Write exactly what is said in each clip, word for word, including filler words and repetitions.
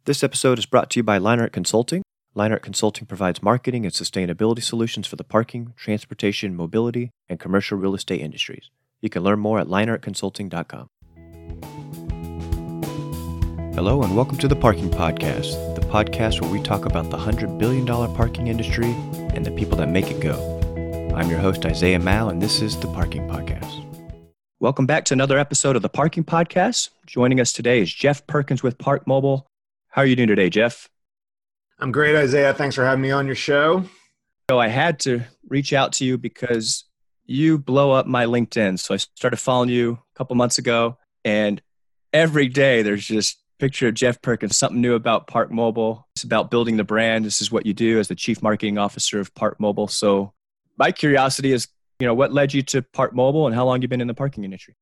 This episode is brought to you by Leinart Consulting. Leinart Consulting provides marketing and sustainability solutions for the parking, transportation, mobility, and commercial real estate industries. You can learn more at leinart consulting dot com. Hello and welcome to the Parking Podcast, the podcast where we talk about the one hundred billion dollars parking industry and the people that make it go. I'm your host, Isaiah Mal, and this is the Parking Podcast. Welcome back to another episode of the Parking Podcast. Joining us today is Jeff Perkins with Park Mobile. How are you doing today, Jeff? I'm great, Isaiah. Thanks for having me on your show. So I had to reach out to you because you blow up my LinkedIn. So I started following you a couple months ago, and every day there's just a picture of Jeff Perkins, something new about Park Mobile. It's about building the brand. This is what you do as the Chief Marketing Officer of Park Mobile. So my curiosity is, you know, what led you to Park Mobile and how long you've been in the parking industry?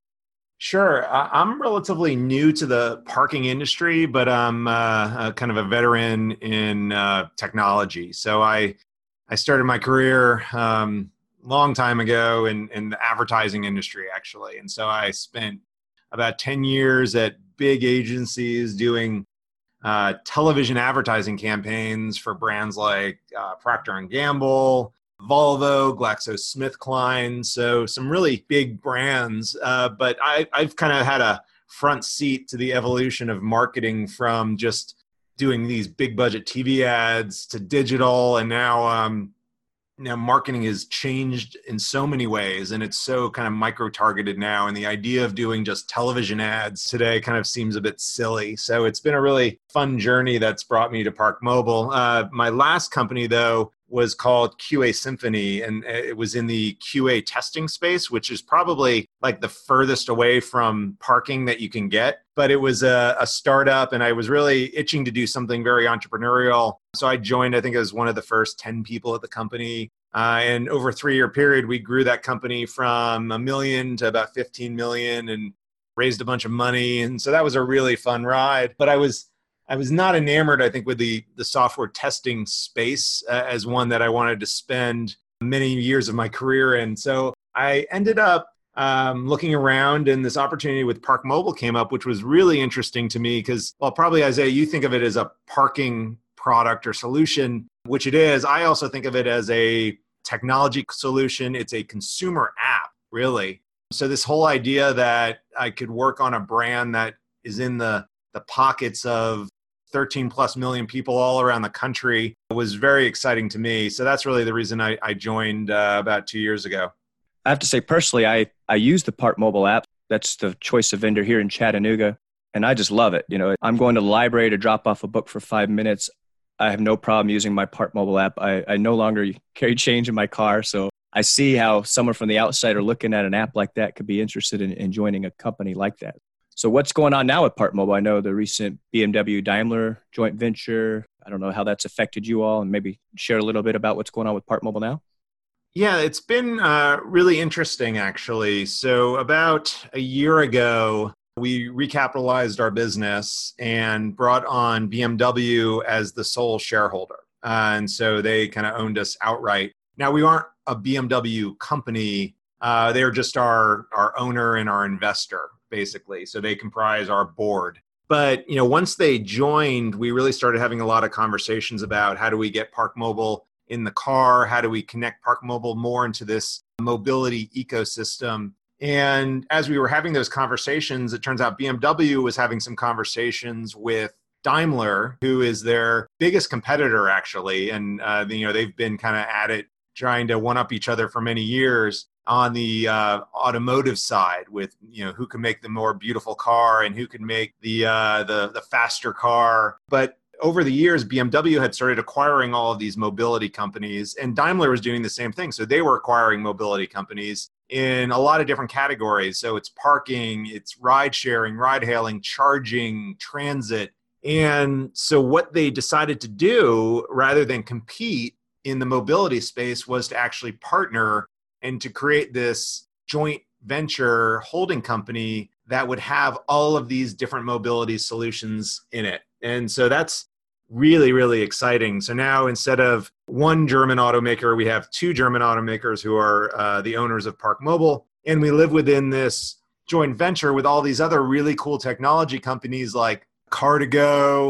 Sure. I'm relatively new to the parking industry, but I'm uh, a kind of a veteran in uh, technology. So I I started my career um, a long time ago in, in the advertising industry, actually. And so I spent about ten years at big agencies doing uh, television advertising campaigns for brands like uh, Procter and Gamble, Volvo, GlaxoSmithKline, so some really big brands. Uh, but I, I've kind of had a front seat to the evolution of marketing from just doing these big budget T V ads to digital. And now, um, now marketing has changed in so many ways, and it's so kind of micro-targeted now. And the idea of doing just television ads today kind of seems a bit silly. So it's been a really fun journey that's brought me to Park Mobile. Uh, my last company, though, was called Q A Symphony, and it was in the Q A testing space, which is probably like the furthest away from parking that you can get. But it was a, a startup, and I was really itching to do something very entrepreneurial. So I joined, I think I was one of the first ten people at the company. Uh, and over a three-year period, we grew that company from a million to about fifteen million and raised a bunch of money. And so that was a really fun ride. But I was I was not enamored, I think, with the, the software testing space uh, as one that I wanted to spend many years of my career in. So I ended up um, looking around, and this opportunity with Park Mobile came up, which was really interesting to me because, well, probably, Isaiah, you think of it as a parking product or solution, which it is. I also think of it as a technology solution. It's a consumer app, really. So this whole idea that I could work on a brand that is in the the pockets of thirteen plus million people all around the country was very exciting to me. So that's really the reason I, I joined uh, about two years ago. I have to say, personally, I, I use the Park Mobile app. That's the choice of vendor here in Chattanooga, and I just love it. You know, I'm going to the library to drop off a book for five minutes. I have no problem using my Park Mobile app. I, I no longer carry change in my car, so I see how someone from the outside are looking at an app like that could be interested in, in joining a company like that. So what's going on now with Park Mobile? I know the recent B M W Daimler joint venture. I don't know how that's affected you all, and maybe share a little bit about what's going on with Park Mobile now. Yeah, it's been uh, really interesting, actually. So about a year ago, we recapitalized our business and brought on B M W as the sole shareholder. Uh, and so they kind of owned us outright. Now, we aren't a B M W company. Uh, they're just our, our owner and our investor, basically. So they comprise our board. But, you know, once they joined, we really started having a lot of conversations about how do we get Park Mobile in the car? How do we connect Park Mobile more into this mobility ecosystem? And as we were having those conversations, it turns out B M W was having some conversations with Daimler, who is their biggest competitor, actually. And, uh, you know, they've been kind of at it, trying to one-up each other for many years on the uh, automotive side with, you know, who can make the more beautiful car and who can make the, uh, the, the faster car. But over the years, B M W had started acquiring all of these mobility companies, and Daimler was doing the same thing. So they were acquiring mobility companies in a lot of different categories. So it's parking, it's ride sharing, ride hailing, charging, transit. And so what they decided to do, rather than compete in the mobility space, was to actually partner and to create this joint venture holding company that would have all of these different mobility solutions in it. And so that's really, really exciting. So now instead of one German automaker, we have two German automakers who are uh, the owners of Park Mobile. And we live within this joint venture with all these other really cool technology companies like Car to Go,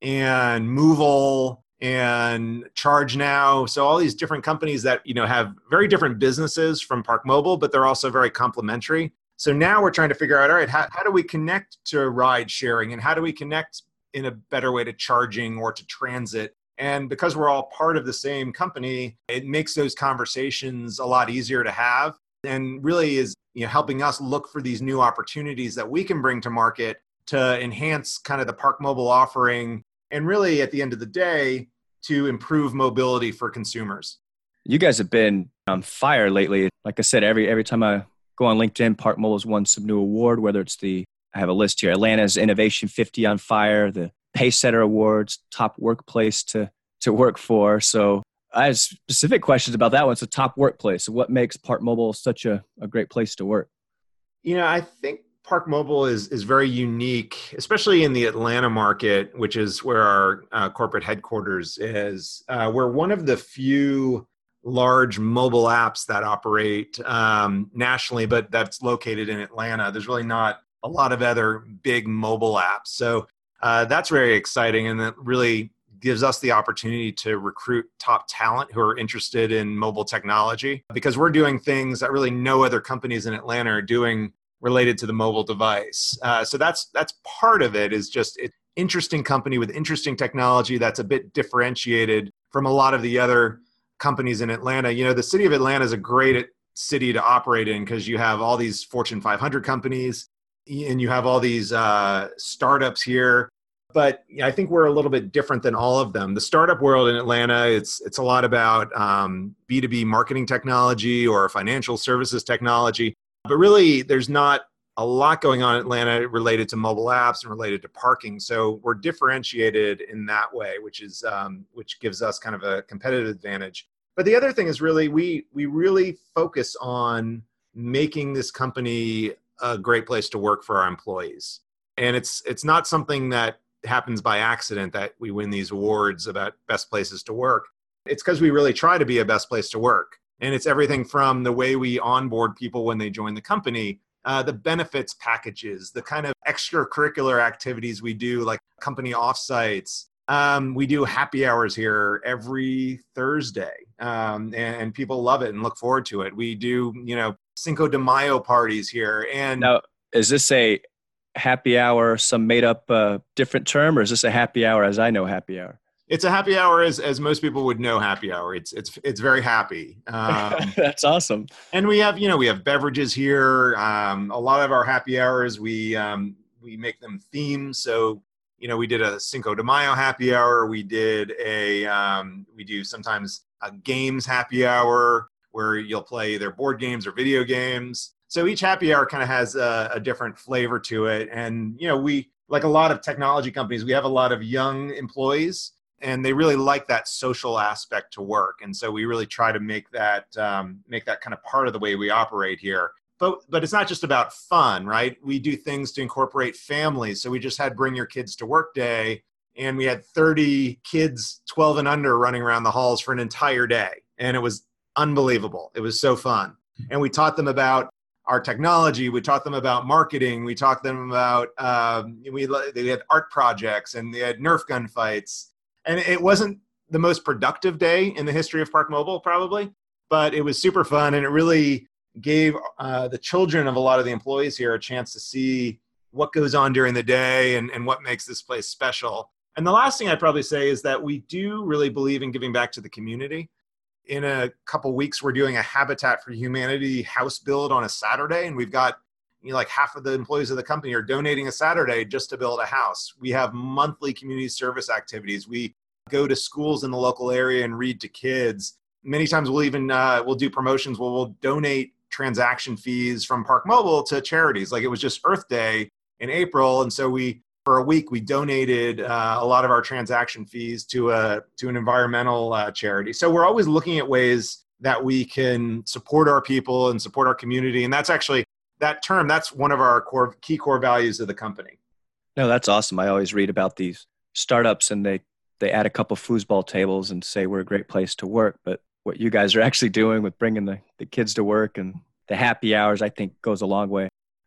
and Movable and Charge Now. So all these different companies that, you know, have very different businesses from Park Mobile, but they're also very complementary. So now we're trying to figure out, all right, how, how do we connect to ride sharing, and how do we connect in a better way to charging or to transit? And because we're all part of the same company, it makes those conversations a lot easier to have, and really is, you know, helping us look for these new opportunities that we can bring to market to enhance kind of the Park Mobile offering, and really at the end of the day, to improve mobility for consumers. You guys have been on fire lately. Like I said, every every time I go on LinkedIn, Park Mobile's won some new award, whether it's the, I have a list here, Atlanta's Innovation fifty on Fire, the Pacesetter Awards, top workplace to, to work for. So I have specific questions about that one. It's a top workplace. So what makes Park Mobile such a, a great place to work? You know, I think Park Mobile is is very unique, especially in the Atlanta market, which is where our uh, corporate headquarters is. Uh, we're one of the few large mobile apps that operate um, nationally, but that's located in Atlanta. There's really not a lot of other big mobile apps. So uh, that's very exciting, and that really gives us the opportunity to recruit top talent who are interested in mobile technology, because we're doing things that really no other companies in Atlanta are doing related to the mobile device. Uh, so that's that's part of it, is just an interesting company with interesting technology that's a bit differentiated from a lot of the other companies in Atlanta. You know, the city of Atlanta is a great city to operate in because you have all these Fortune five hundred companies and you have all these uh, startups here. But I think we're a little bit different than all of them. The startup world in Atlanta, it's it's a lot about um, B two B marketing technology or financial services technology. But really, there's not a lot going on in Atlanta related to mobile apps and related to parking. So we're differentiated in that way, which is um, which gives us kind of a competitive advantage. But the other thing is really we we really focus on making this company a great place to work for our employees. And it's it's not something that happens by accident that we win these awards about best places to work. It's because we really try to be a best place to work. And it's everything from the way we onboard people when they join the company, uh, the benefits packages, the kind of extracurricular activities we do, like company offsites. Um, we do happy hours here every Thursday, um, and, and people love it and look forward to it. We do, you know, Cinco de Mayo parties here. And now, is this a happy hour, some made up uh, different term, or is this a happy hour as I know happy hour? It's a happy hour as, as most people would know happy hour. It's it's it's very happy. Um, That's awesome. And we have, you know, we have beverages here. Um, a lot of our happy hours, we um, we make them themed. So, you know, we did a Cinco de Mayo happy hour. We did a, um, we do sometimes a games happy hour where you'll play either board games or video games. So each happy hour kind of has a, a different flavor to it. And, you know, we, like a lot of technology companies, we have a lot of young employees, and they really like that social aspect to work. And so we really try to make that um, make that kind of part of the way we operate here. But but it's not just about fun, right? We do things to incorporate families. So we just had Bring Your Kids to Work Day, and we had thirty kids, twelve and under, running around the halls for an entire day. And it was unbelievable. It was so fun. And we taught them about our technology. We taught them about marketing. We taught them about, um, we they had art projects, and they had Nerf gun fights. And it wasn't the most productive day in the history of Park Mobile, probably, but it was super fun. And it really gave uh, the children of a lot of the employees here a chance to see what goes on during the day and, and what makes this place special. And the last thing I'd probably say is that we do really believe in giving back to the community. In a couple weeks, we're doing a Habitat for Humanity house build on a Saturday, and we've got, you know, like half of the employees of the company are donating a Saturday just to build a house. We have monthly community service activities. We go to schools in the local area and read to kids. Many times we'll even, uh, we'll do promotions where we'll donate transaction fees from Park Mobile to charities. Like it was just Earth Day in April. And so we, for a week, we donated uh, a lot of our transaction fees to a, to an environmental uh, charity. So we're always looking at ways that we can support our people and support our community. And that's actually, that term, that's one of our core key core values of the company. No, that's awesome. I always read about these startups, and they, they add a couple foosball tables and say we're a great place to work. But what you guys are actually doing with bringing the, the kids to work and the happy hours, I think goes a long way.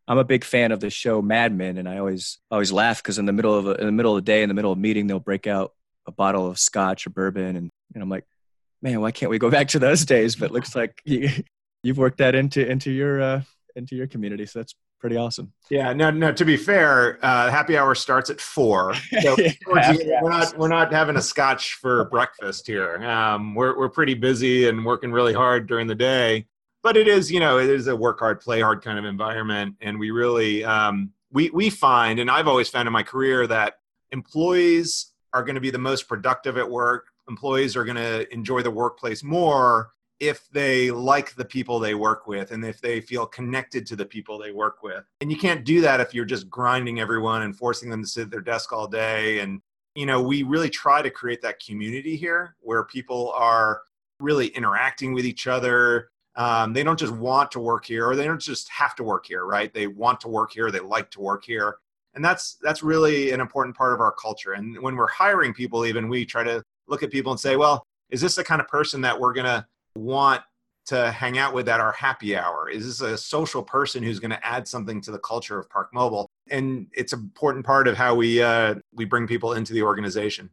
I'm a big fan of the show Mad Men, and I always always laugh because in the middle of a, in the middle of the day, in the middle of a meeting, they'll break out a bottle of scotch or bourbon, and, and I'm like, man, why can't we go back to those days? But it looks like you, you've worked that into into your uh, into your community, so that's pretty awesome. Yeah, no, no. To be fair, uh, happy hour starts at four. So we're not we're not having a scotch for breakfast here. Um, we're we're pretty busy and working really hard during the day. But it is, you know, it is a work hard, play hard kind of environment, and we really um, we we find, and I've always found in my career that employees are going to be the most productive at work. Employees are going to enjoy the workplace more if they like the people they work with and if they feel connected to the people they work with. And you can't do that if you're just grinding everyone and forcing them to sit at their desk all day. And, you know, we really try to create that community here where people are really interacting with each other. Um, they don't just want to work here, or they don't just have to work here, right? They want to work here. They like to work here. And that's that's really an important part of our culture. And when we're hiring people, even, we try to look at people and say, well, is this the kind of person that we're going to want to hang out with at our happy hour? Is this a social person who's going to add something to the culture of Park Mobile? And it's an important part of how we uh, we bring people into the organization.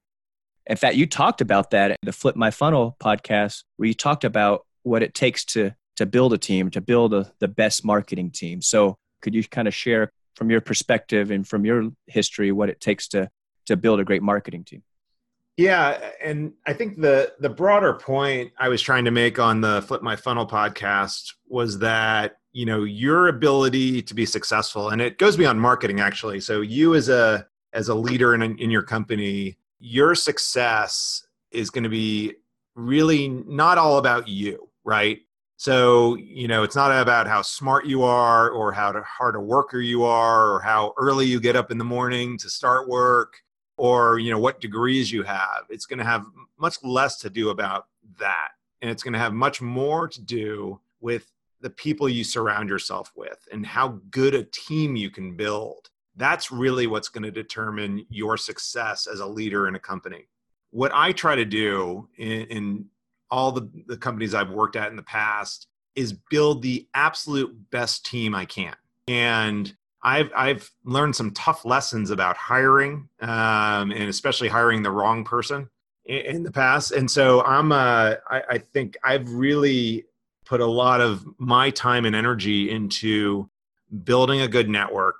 In fact, you talked about that in the Flip My Funnel podcast, where you talked about what it takes to to build a team, to build a, the best marketing team. So could you kind of share from your perspective and from your history what it takes to to build a great marketing team? Yeah, and I think the the broader point I was trying to make on the Flip My Funnel podcast was that, you know, your ability to be successful, and it goes beyond marketing actually. So you as a as a leader in in your company, your success is going to be really not all about you, right? So, you know, it's not about how smart you are or how hard a worker you are or how early you get up in the morning to start work, or, you know, what degrees you have. It's going to have much less to do about that. And it's going to have much more to do with the people you surround yourself with and how good a team you can build. That's really what's going to determine your success as a leader in a company. What I try to do in, in all the, the companies I've worked at in the past is build the absolute best team I can. And I've I've learned some tough lessons about hiring, um, and especially hiring the wrong person in, in the past. And so I'm uh, I, I think I've really put a lot of my time and energy into building a good network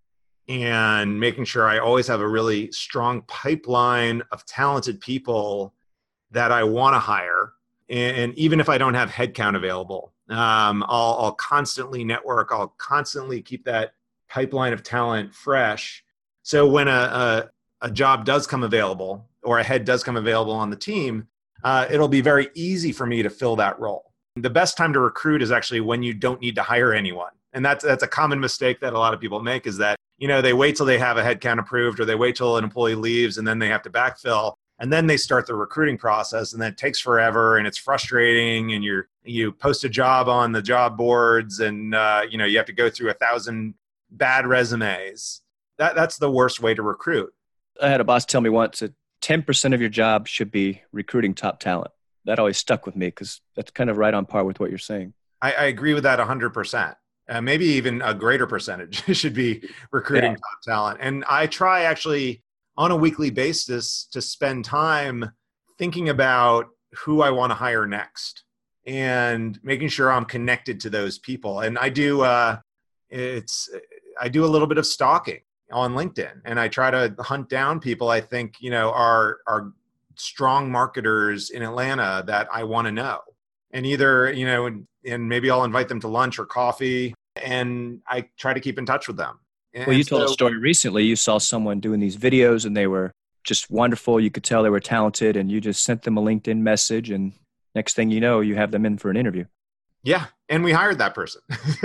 and making sure I always have a really strong pipeline of talented people that I want to hire. And, and even if I don't have headcount available, um, I'll, I'll constantly network. I'll constantly keep that pipeline of talent fresh. So when a, a, a job does come available or a head does come available on the team, uh, it'll be very easy for me to fill that role. The best time to recruit is actually when you don't need to hire anyone. And that's that's a common mistake that a lot of people make, is that, you know, they wait till they have a headcount approved, or they wait till an employee leaves and then they have to backfill. And then they start the recruiting process, and then it takes forever and it's frustrating. And you're, you post a job on the job boards, and uh, you know, you have to go through a thousand bad resumes. That that's the worst way to recruit. I had a boss tell me once that ten percent of your job should be recruiting top talent. That always stuck with me because that's kind of right on par with what you're saying. I, I agree with that one hundred percent. Uh, maybe even a greater percentage should be recruiting yeah. top talent. And I try actually on a weekly basis to spend time thinking about who I want to hire next and making sure I'm connected to those people. And I do, uh, it's, I do a little bit of stalking on LinkedIn, and I try to hunt down people I think, you know, are, are strong marketers in Atlanta that I want to know. And either, you know, and, and maybe I'll invite them to lunch or coffee, and I try to keep in touch with them. Well, you told so, a story recently. You saw someone doing these videos and they were just wonderful. You could tell they were talented, and you just sent them a LinkedIn message, and next thing you know, you have them in for an interview. Yeah. And we hired that person.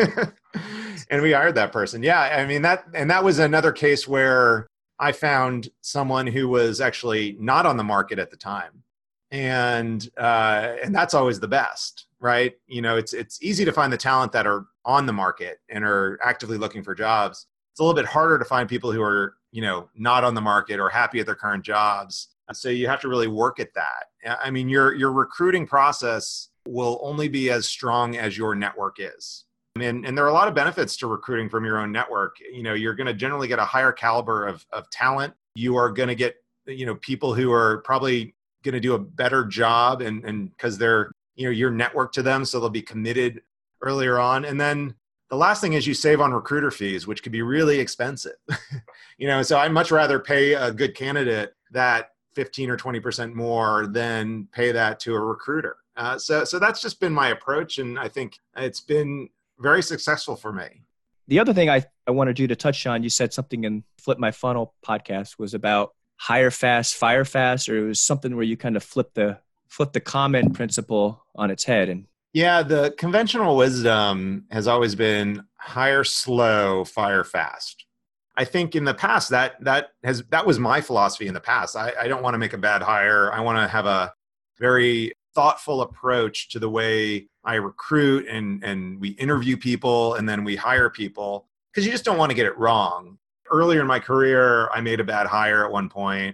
and we hired that person. Yeah. I mean, that, and that was another case where I found someone who was actually not on the market at the time. And, uh, and that's always the best, right? You know, it's, it's easy to find the talent that are on the market and are actively looking for jobs. It's a little bit harder to find people who are, you know, not on the market or happy at their current jobs. So you have to really work at that. I mean, your, your recruiting process will only be as strong as your network is. And, and there are a lot of benefits to recruiting from your own network. You know, you're going to generally get a higher caliber of, of talent. You are going to get, you know, people who are probably going to do a better job and, and because they're, you know, you're networked to them. So they'll be committed earlier on. And then the last thing is you save on recruiter fees, which could be really expensive. You know, so I'd much rather pay a good candidate that fifteen or twenty percent more than pay that to a recruiter. Uh, so, so that's just been my approach. And I think it's been very successful for me. The other thing I, I wanted you to touch on, you said something in Flip My Funnel podcast was about hire fast, fire fast, or it was something where you kind of flip the flip the comment principle on its head. And yeah, the conventional wisdom has always been hire slow, fire fast. I think in the past that that has that was my philosophy in the past. I, I don't want to make a bad hire. I want to have a very thoughtful approach to the way I recruit and, and we interview people and then we hire people because you just don't want to get it wrong. Earlier in my career, I made a bad hire at one point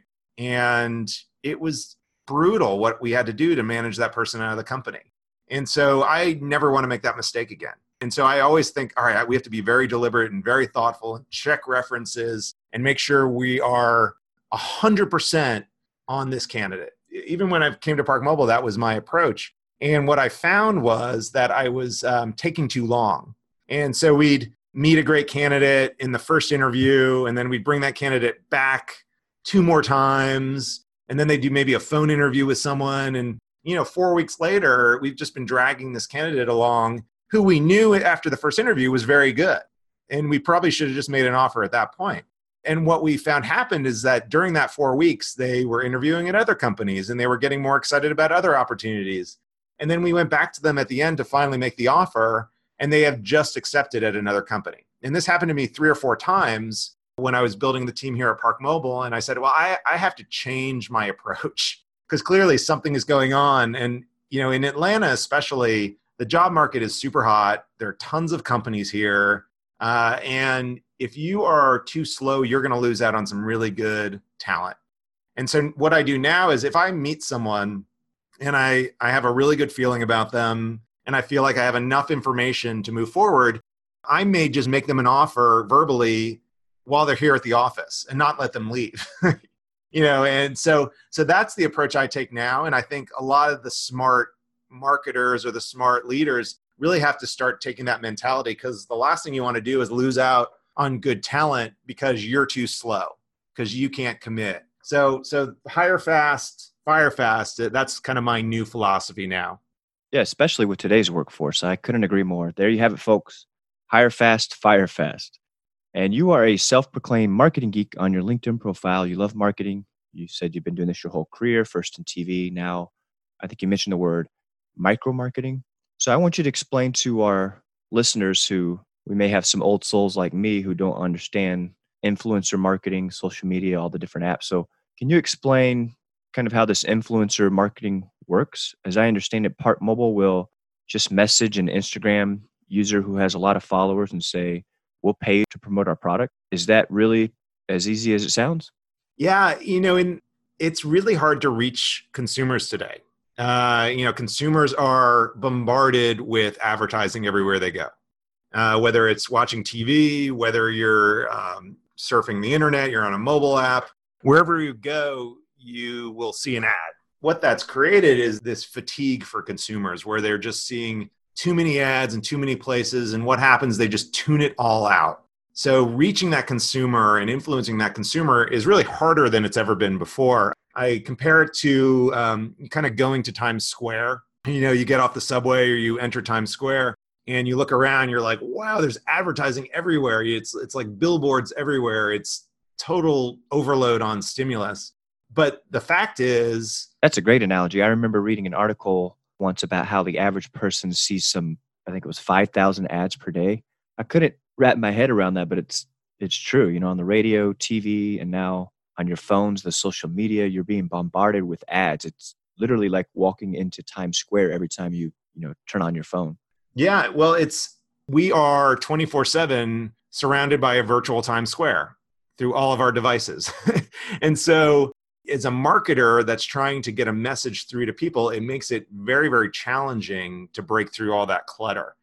and it was brutal what we had to do to manage that person out of the company. And so I never want to make that mistake again. And so I always think, all right, we have to be very deliberate and very thoughtful and check references and make sure we are one hundred percent on this candidate. Even when I came to Park Mobile, that was my approach. And what I found was that I was um, taking too long. And so we'd meet a great candidate in the first interview, and then we'd bring that candidate back two more times. And then they'd do maybe a phone interview with someone. And, you know, four weeks later, we've just been dragging this candidate along who we knew after the first interview was very good. And we probably should have just made an offer at that point. And what we found happened is that during that four weeks, they were interviewing at other companies and they were getting more excited about other opportunities. And then we went back to them at the end to finally make the offer, and they have just accepted at another company. And this happened to me three or four times when I was building the team here at Park Mobile. And I said, well, I, I have to change my approach because clearly something is going on. And, you know, in Atlanta especially, the job market is super hot. There are tons of companies here. Uh, and if you are too slow, you're going to lose out on some really good talent. And so what I do now is if I meet someone and I, I have a really good feeling about them and I feel like I have enough information to move forward, I may just make them an offer verbally while they're here at the office and not let them leave. You know, and so so that's the approach I take now. And I think a lot of the smart marketers or the smart leaders really have to start taking that mentality, because the last thing you want to do is lose out on good talent because you're too slow, because you can't commit. So so hire fast, fire fast. That's kind of my new philosophy now. Yeah, especially with today's workforce. I couldn't agree more. There you have it, folks. Hire fast, fire fast. And you are a self-proclaimed marketing geek on your LinkedIn profile. You love marketing. You said you've been doing this your whole career, first in T V. Now, I think you mentioned the word micro-marketing. So I want you to explain to our listeners who we may have some old souls like me who don't understand influencer marketing, social media, all the different apps. So can you explain kind of how this influencer marketing works? As I understand it, Park Mobile will just message an Instagram user who has a lot of followers and say, we'll pay you to promote our product. Is that really as easy as it sounds? Yeah, you know, and it's really hard to reach consumers today. Uh, you know, consumers are bombarded with advertising everywhere they go. Uh, whether it's watching T V, whether you're um, surfing the internet, you're on a mobile app, wherever you go, you will see an ad. What that's created is this fatigue for consumers where they're just seeing too many ads in too many places. And what happens, they just tune it all out. So reaching that consumer and influencing that consumer is really harder than it's ever been before. I compare it to um, kind of going to Times Square. You know, you get off the subway or you enter Times Square and you look around, you're like, wow, there's advertising everywhere. It's, it's like billboards everywhere. It's total overload on stimulus. But the fact is... That's a great analogy. I remember reading an article once about how the average person sees some, I think it was five thousand ads per day. I couldn't wrap my head around that, but it's it's true. You know, on the radio, T V, and now on your phones, the social media, you're being bombarded with ads. It's literally like walking into Times Square every time you, you know, turn on your phone. Yeah, well, it's we are twenty-four seven surrounded by a virtual Times Square through all of our devices. And so as a marketer that's trying to get a message through to people, it makes it very, very challenging to break through all that clutter.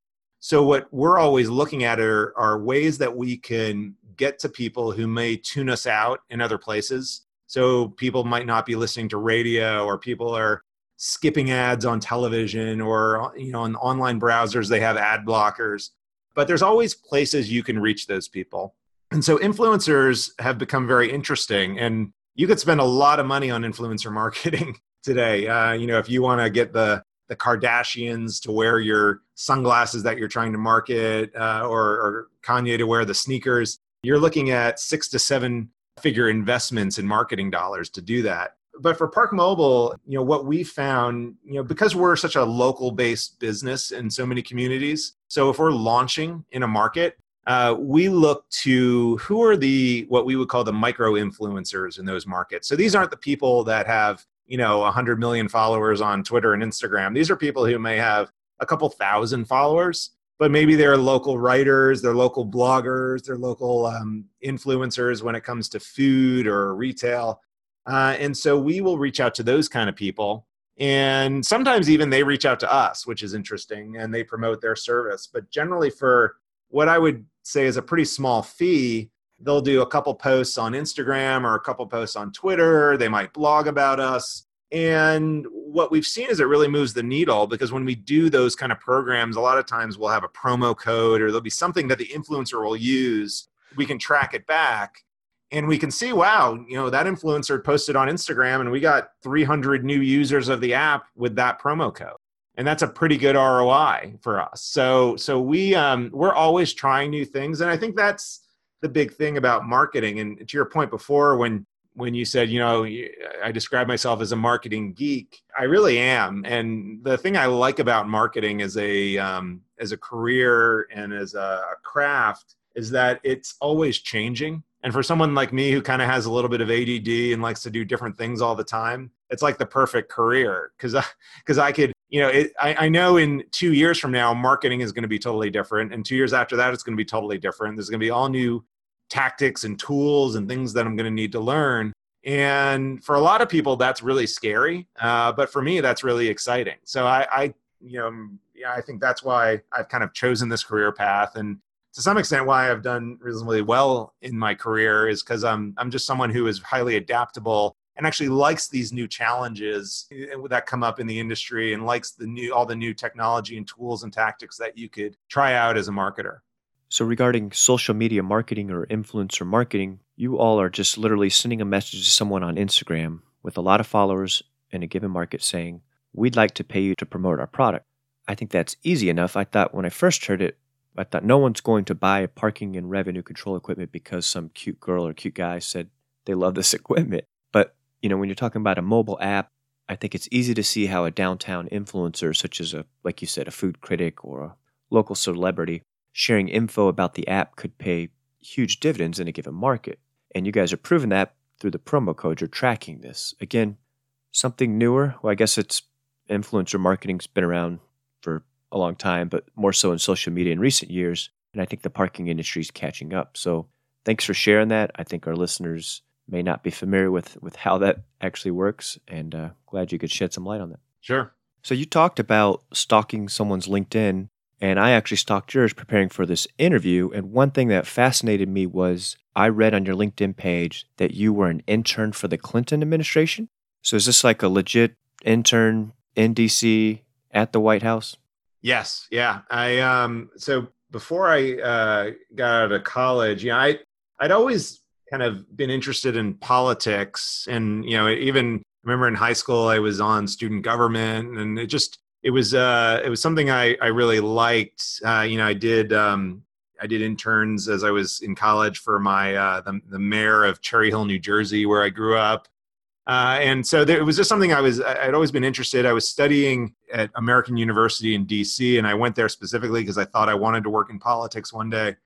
So what we're always looking at are, are ways that we can get to people who may tune us out in other places. So people might not be listening to radio, or people are skipping ads on television, or, you know, on online browsers, they have ad blockers. But there's always places you can reach those people. And so influencers have become very interesting, and you could spend a lot of money on influencer marketing today. Uh, you know, if you want to get the the Kardashians to wear your sunglasses that you're trying to market, uh, or, or Kanye to wear the sneakers, you're looking at six to seven figure investments in marketing dollars to do that. But for Park Mobile, you know, what we found, you know, because we're such a local based business in so many communities. So if we're launching in a market, uh, we look to who are the, what we would call the micro influencers in those markets. So these aren't the people that have, you know, one hundred million followers on Twitter and Instagram. These are people who may have a couple thousand followers, but maybe they're local writers, they're local bloggers, they're local um, influencers when it comes to food or retail. Uh, and so we will reach out to those kind of people. And sometimes even they reach out to us, which is interesting, and they promote their service. But generally for what I would say is a pretty small fee, they'll do a couple posts on Instagram or a couple posts on Twitter. They might blog about us. And what we've seen is it really moves the needle, because when we do those kind of programs, a lot of times we'll have a promo code, or there'll be something that the influencer will use. We can track it back. And we can see, wow, you know, that influencer posted on Instagram and we got three hundred new users of the app with that promo code. And that's a pretty good R O I for us. So so we, um, we're always trying new things. And I think that's the big thing about marketing. And to your point before, when when you said, you know, I describe myself as a marketing geek, I really am. And the thing I like about marketing as a, um, as a career and as a craft is that it's always changing. And for someone like me who kind of has a little bit of A D D and likes to do different things all the time, it's like the perfect career, because I, because I could, you know, it, I, I know in two years from now, marketing is going to be totally different. And two years after that, it's going to be totally different. There's going to be all new tactics and tools and things that I'm going to need to learn. And for a lot of people, that's really scary. Uh, but for me, that's really exciting. So I, I, you know, yeah, I think that's why I've kind of chosen this career path. And to some extent, why I've done reasonably well in my career is because I'm I'm just someone who is highly adaptable and actually likes these new challenges that come up in the industry, and likes the new all the new technology and tools and tactics that you could try out as a marketer. So regarding social media marketing or influencer marketing, you all are just literally sending a message to someone on Instagram with a lot of followers in a given market saying, we'd like to pay you to promote our product. I think that's easy enough. I thought when I first heard it, I thought no one's going to buy parking and revenue control equipment because some cute girl or cute guy said they love this equipment. But, you know, when you're talking about a mobile app, I think it's easy to see how a downtown influencer, such as a, like you said, a food critic or a local celebrity, sharing info about the app could pay huge dividends in a given market. And you guys are proving that through the promo code. You're tracking this. Again, something newer. Well, I guess it's influencer marketing's been around for a long time, but more so in social media in recent years. And I think the parking industry is catching up. So thanks for sharing that. I think our listeners may not be familiar with, with how that actually works, and uh, glad you could shed some light on that. Sure. So you talked about stalking someone's LinkedIn, and I actually stalked yours preparing for this interview. And one thing that fascinated me was I read on your LinkedIn page that you were an intern for the Clinton administration. So is this like a legit intern in D C at the White House? Yes. Yeah. I, um, so before I, uh, got out of college, you know, I, I'd always kind of been interested in politics, and, you know, even remember in high school, I was on student government, and it just, it was, uh, it was something I, I really liked. Uh, you know, I did, um, I did interns as I was in college for my, uh, the, the mayor of Cherry Hill, New Jersey, where I grew up. Uh, and so there, it was just something I was, I'd always been interested. I was studying at American University in D C, and I went there specifically because I thought I wanted to work in politics one day.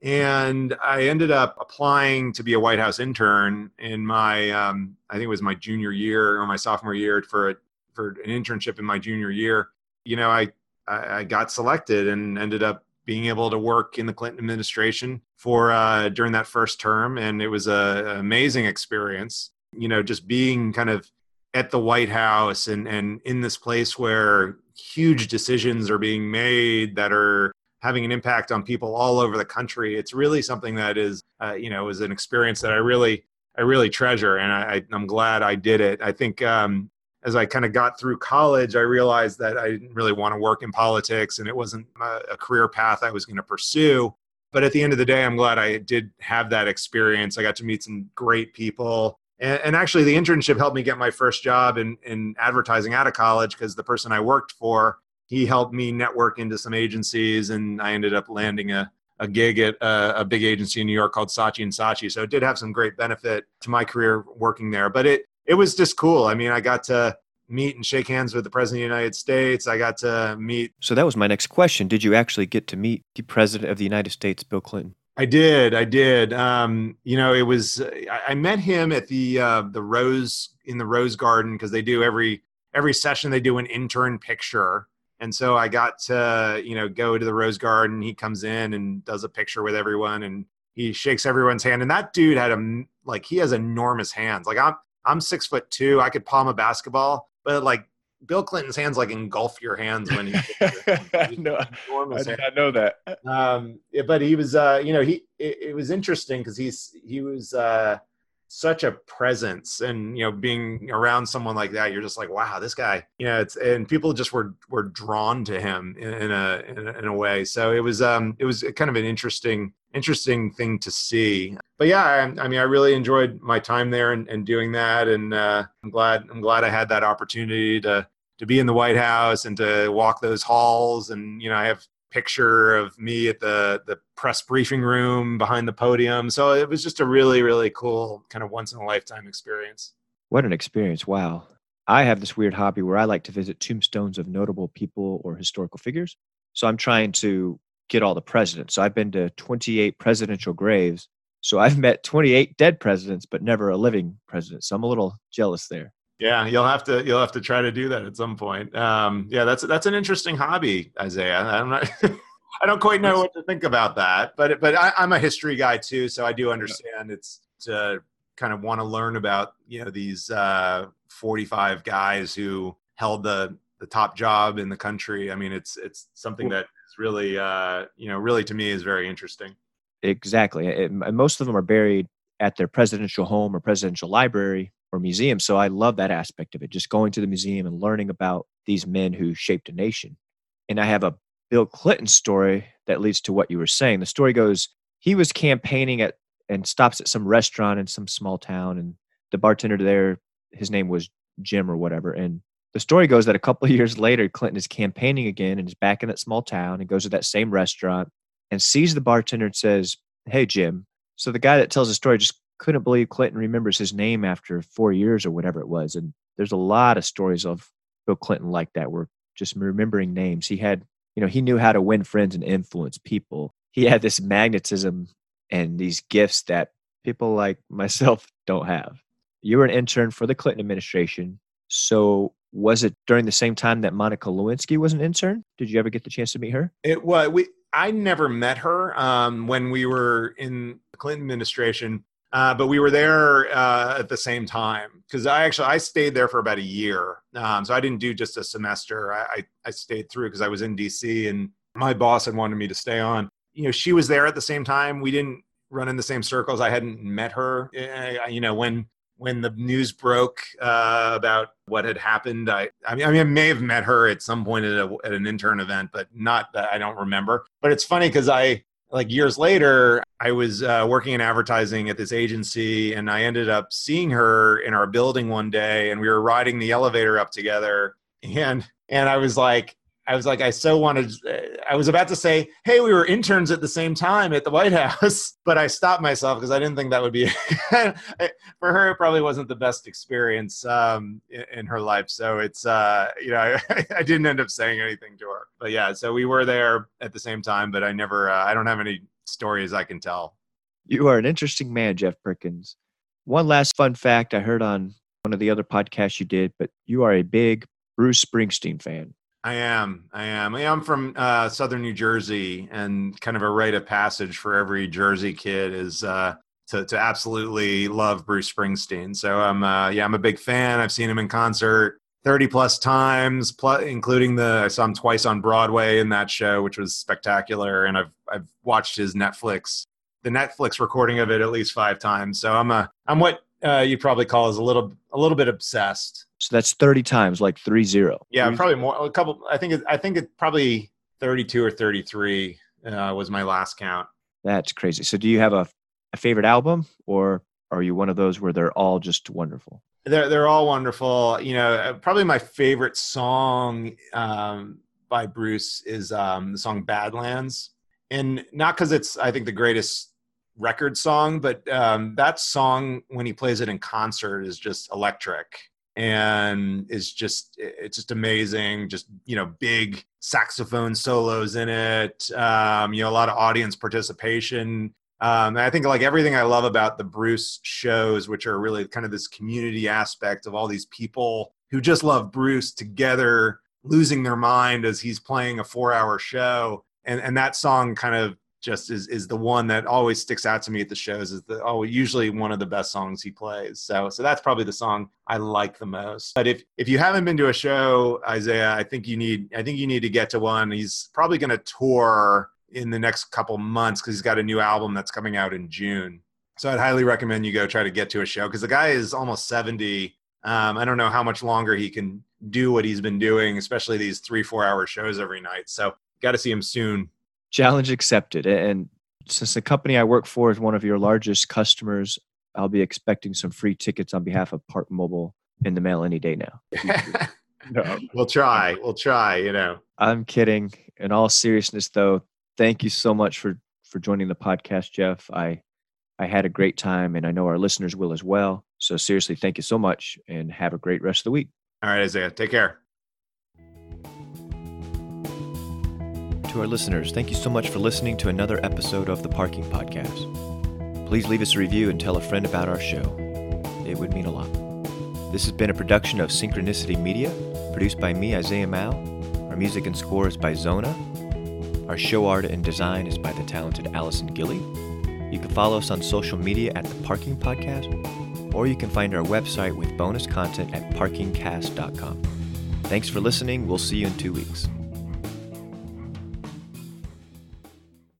And I ended up applying to be a White House intern in my, um, I think it was my junior year or my sophomore year for a, for an internship in my junior year. You know, I, I, I got selected and ended up being able to work in the Clinton administration for, uh, during that first term. And it was a, an amazing experience. You know, just being kind of at the White House and, and in this place where huge decisions are being made that are having an impact on people all over the country. It's really something that is, uh, you know, is an experience that I really, I really treasure. And I, I, I'm glad I did it. I think um, as I kind of got through college, I realized that I didn't really want to work in politics and it wasn't a, a career path I was going to pursue. But at the end of the day, I'm glad I did have that experience. I got to meet some great people. And, and actually, the internship helped me get my first job in, in advertising out of college because the person I worked for, he helped me network into some agencies. And I ended up landing a, a gig at a, a big agency in New York called Saatchi and Saatchi. So it did have some great benefit to my career working there. But it it was just cool. I mean, I got to meet and shake hands with the President of the United States. I got to meet. So that was my next question. Did you actually get to meet the President of the United States, Bill Clinton? I did. I did. Um, you know, it was, I, I met him at the, uh, the Rose, in the Rose Garden, because they do every, every session, they do an intern picture. And so I got to, you know, go to the Rose Garden. He comes in and does a picture with everyone and he shakes everyone's hand. And that dude had a, like, he has enormous hands. Like I'm, I'm six foot two. I could palm a basketball, but like Bill Clinton's hands like engulf your hands when he. No, I did not know that. Um, yeah, but he was, uh, you know, he. It, it was interesting because he's he was uh, such a presence, and you know, being around someone like that, you're just like, wow, this guy. You know, it's and people just were were drawn to him in, in a in a in a way. So it was um it was kind of an interesting interesting thing to see. But yeah, I, I mean, I really enjoyed my time there and, and doing that, and uh, I'm glad I'm glad I had that opportunity to to be in the White House and to walk those halls. And you know, I have a picture of me at the the press briefing room behind the podium. So it was just a really really cool kind of once in a lifetime experience. What an experience! Wow. I have this weird hobby where I like to visit tombstones of notable people or historical figures. So I'm trying to get all the presidents. So I've been to twenty-eight presidential graves. So I've met twenty-eight dead presidents, but never a living president. So I'm a little jealous there. Yeah, you'll have to you'll have to try to do that at some point. Um, yeah, that's that's an interesting hobby, Isaiah. I'm not, I don't quite know what to think about that, but but I, I'm a history guy too, so I do understand it's to kind of want to learn about you know these uh, forty-five guys who held the the top job in the country. I mean, it's it's something that is really uh, you know really to me is very interesting. Exactly. It, most of them are buried at their presidential home or presidential library or museum. So I love that aspect of it, just going to the museum and learning about these men who shaped a nation. And I have a Bill Clinton story that leads to what you were saying. The story goes, he was campaigning at and stops at some restaurant in some small town. And the bartender there, his name was Jim or whatever. And the story goes that a couple of years later, Clinton is campaigning again and is back in that small town and goes to that same restaurant and sees the bartender and says, "Hey, Jim." So the guy that tells the story just couldn't believe Clinton remembers his name after four years or whatever it was. And there's a lot of stories of Bill Clinton like that, where just remembering names. He had, you know, he knew how to win friends and influence people. He had this magnetism and these gifts that people like myself don't have. You were an intern for the Clinton administration. So was it during the same time that Monica Lewinsky was an intern? Did you ever get the chance to meet her? It was, we, I never met her um, when we were in the Clinton administration, uh, but we were there uh, at the same time because I actually, I stayed there for about a year. Um, so I didn't do just a semester. I, I, I stayed through because I was in D C and my boss had wanted me to stay on. You know, she was there at the same time. We didn't run in the same circles. I hadn't met her. Uh, you know, when when the news broke uh, about what had happened, I, I mean, I mean, I may have met her at some point at, a, at an intern event, but not that I don't remember. But it's funny because I, like years later, I was uh, working in advertising at this agency, and I ended up seeing her in our building one day, and we were riding the elevator up together, and and I was like. I was like, I so wanted, I was about to say, hey, we were interns at the same time at the White House, but I stopped myself because I didn't think that would be, for her, it probably wasn't the best experience um, in, in her life. So it's, uh, you know, I, I didn't end up saying anything to her. But yeah, so we were there at the same time, but I never, uh, I don't have any stories I can tell. You are an interesting man, Jeff Perkins. One last fun fact I heard on one of the other podcasts you did, but you are a big Bruce Springsteen fan. I am. I am. I'm from uh, Southern New Jersey, and kind of a rite of passage for every Jersey kid is uh, to to absolutely love Bruce Springsteen. So I'm, uh, yeah, I'm a big fan. I've seen him in concert thirty plus times, plus, including the, I saw him twice on Broadway in that show, which was spectacular. And I've, I've watched his Netflix, the Netflix recording of it at least five times. So I'm a, I'm what uh, you probably call as a little, a little bit obsessed. So that's thirty times, like three zero. Yeah, probably more, a couple, I think, it, I think it probably thirty-two or thirty-three uh, was my last count. That's crazy. So do you have a, a favorite album, or are you one of those where they're all just wonderful? They're they're all wonderful. You know, probably my favorite song um, by Bruce is um, the song "Badlands," and not because it's, I think, the greatest record song, but um, that song when he plays it in concert is just electric and is just it's just amazing. Just, you know, big saxophone solos in it. Um, you know, a lot of audience participation. Um, and I think like everything I love about the Bruce shows, which are really kind of this community aspect of all these people who just love Bruce together, losing their mind as he's playing a four hour show. And, and that song kind of just is, is the one that always sticks out to me at the shows, is the, oh, usually one of the best songs he plays. So, so that's probably the song I like the most. But if, if you haven't been to a show, Isaiah, I think you need, I think you need to get to one. He's probably going to tour in the next couple months because he's got a new album that's coming out in June. So I'd highly recommend you go try to get to a show, because the guy is almost seventy. Um, I don't know how much longer he can do what he's been doing, especially these three, four hour shows every night. So got to see him soon. Challenge accepted. And since the company I work for is one of your largest customers, I'll be expecting some free tickets on behalf of Park Mobile in the mail any day now. No, we'll try. We'll try, you know. I'm kidding. In all seriousness, though, thank you so much for, for joining the podcast, Jeff. I I had a great time, and I know our listeners will as well. So seriously, thank you so much, and have a great rest of the week. All right, Isaiah. Take care. To our listeners, thank you so much for listening to another episode of the Parking Podcast. Please leave us a review and tell a friend about our show. It would mean a lot. This has been a production of Synchronicity Media, produced by me, Isaiah Mao. Our music and score is by Zona. Our show art and design is by the talented Allison Gilly. You can follow us on social media at The Parking Podcast, or you can find our website with bonus content at parking cast dot com. Thanks for listening. We'll see you in two weeks.